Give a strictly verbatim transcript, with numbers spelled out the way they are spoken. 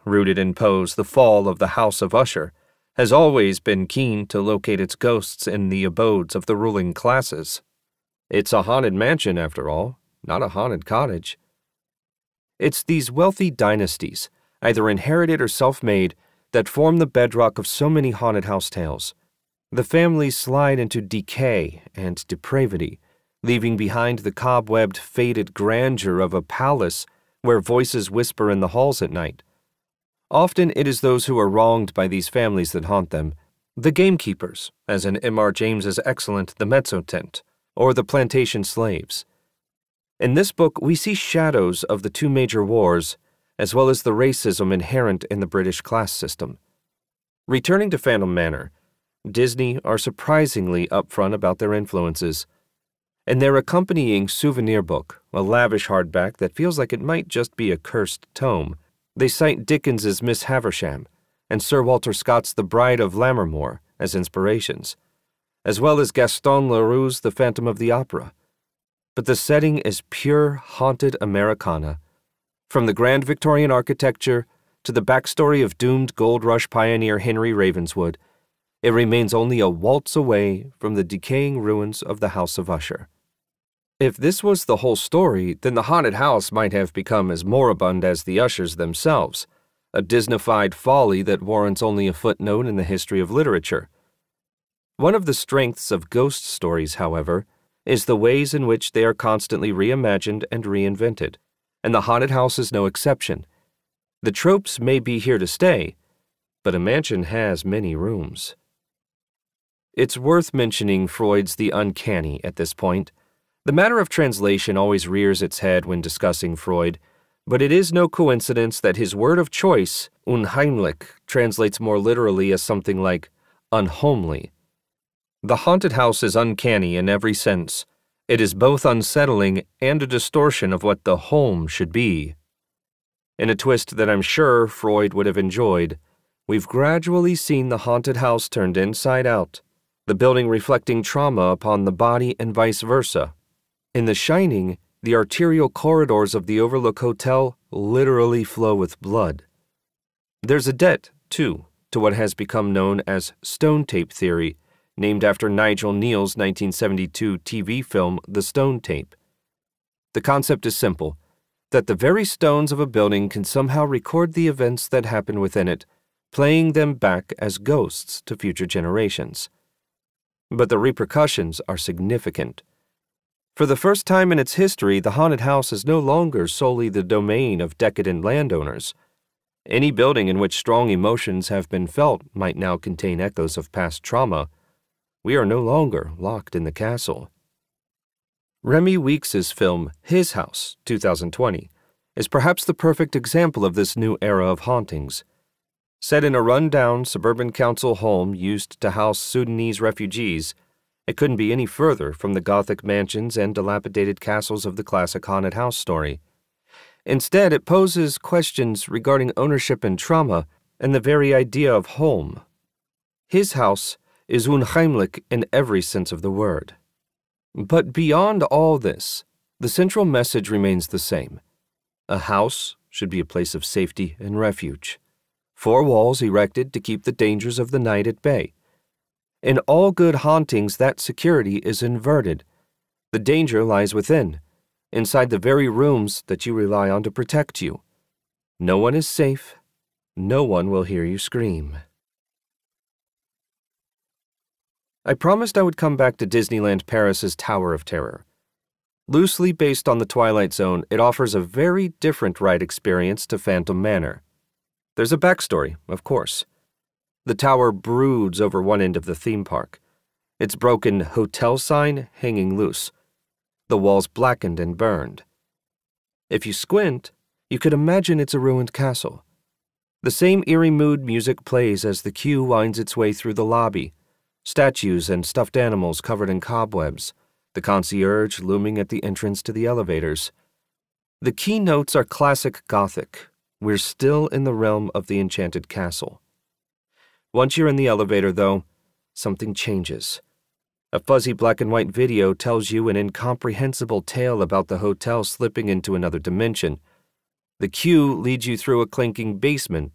rooted in Poe's The Fall of the House of Usher, has always been keen to locate its ghosts in the abodes of the ruling classes. It's a haunted mansion, after all, not a haunted cottage. It's these wealthy dynasties, either inherited or self-made, that form the bedrock of so many haunted house tales. The families slide into decay and depravity, leaving behind the cobwebbed, faded grandeur of a palace where voices whisper in the halls at night. Often it is those who are wronged by these families that haunt them, the gamekeepers, as in M R James's excellent The Mezzotent, or the plantation slaves. In this book, we see shadows of the two major wars, as well as the racism inherent in the British class system. Returning to Phantom Manor, Disney are surprisingly upfront about their influences. In their accompanying souvenir book, a lavish hardback that feels like it might just be a cursed tome, they cite Dickens's Miss Havisham and Sir Walter Scott's The Bride of Lammermoor as inspirations, as well as Gaston Leroux's The Phantom of the Opera. But the setting is pure haunted Americana. From the grand Victorian architecture to the backstory of doomed gold rush pioneer Henry Ravenswood, it remains only a waltz away from the decaying ruins of the House of Usher. If this was the whole story, then the haunted house might have become as moribund as the Ushers themselves, a Disneyfied folly that warrants only a footnote in the history of literature. One of the strengths of ghost stories, however, is the ways in which they are constantly reimagined and reinvented, and the haunted house is no exception. The tropes may be here to stay, but a mansion has many rooms. It's worth mentioning Freud's The Uncanny at this point. The matter of translation always rears its head when discussing Freud, but it is no coincidence that his word of choice, unheimlich, translates more literally as something like unhomely. The haunted house is uncanny in every sense. It is both unsettling and a distortion of what the home should be. In a twist that I'm sure Freud would have enjoyed, we've gradually seen the haunted house turned inside out, the building reflecting trauma upon the body and vice versa. In The Shining, the arterial corridors of the Overlook Hotel literally flow with blood. There's a debt, too, to what has become known as stone tape theory, named after Nigel Kneale's nineteen seventy-two T V film The Stone Tape. The concept is simple, that the very stones of a building can somehow record the events that happen within it, playing them back as ghosts to future generations. But the repercussions are significant. For the first time in its history, the haunted house is no longer solely the domain of decadent landowners. Any building in which strong emotions have been felt might now contain echoes of past trauma. We are no longer locked in the castle. Remy Weeks's film His House, two thousand twenty, is perhaps the perfect example of this new era of hauntings. Set in a run-down suburban council home used to house Sudanese refugees, it couldn't be any further from the Gothic mansions and dilapidated castles of the classic haunted house story. Instead, it poses questions regarding ownership and trauma and the very idea of home. His House is unheimlich in every sense of the word. But beyond all this, the central message remains the same. A house should be a place of safety and refuge. Four walls erected to keep the dangers of the night at bay. In all good hauntings, that security is inverted. The danger lies within, inside the very rooms that you rely on to protect you. No one is safe. No one will hear you scream. I promised I would come back to Disneyland Paris's Tower of Terror. Loosely based on the Twilight Zone, it offers a very different ride experience to Phantom Manor. There's a backstory, of course. The tower broods over one end of the theme park, its broken hotel sign hanging loose, the walls blackened and burned. If you squint, you could imagine it's a ruined castle. The same eerie mood music plays as the queue winds its way through the lobby, statues and stuffed animals covered in cobwebs, the concierge looming at the entrance to the elevators. The key notes are classic Gothic. We're still in the realm of the enchanted castle. Once you're in the elevator, though, something changes. A fuzzy black and white video tells you an incomprehensible tale about the hotel slipping into another dimension. The queue leads you through a clinking basement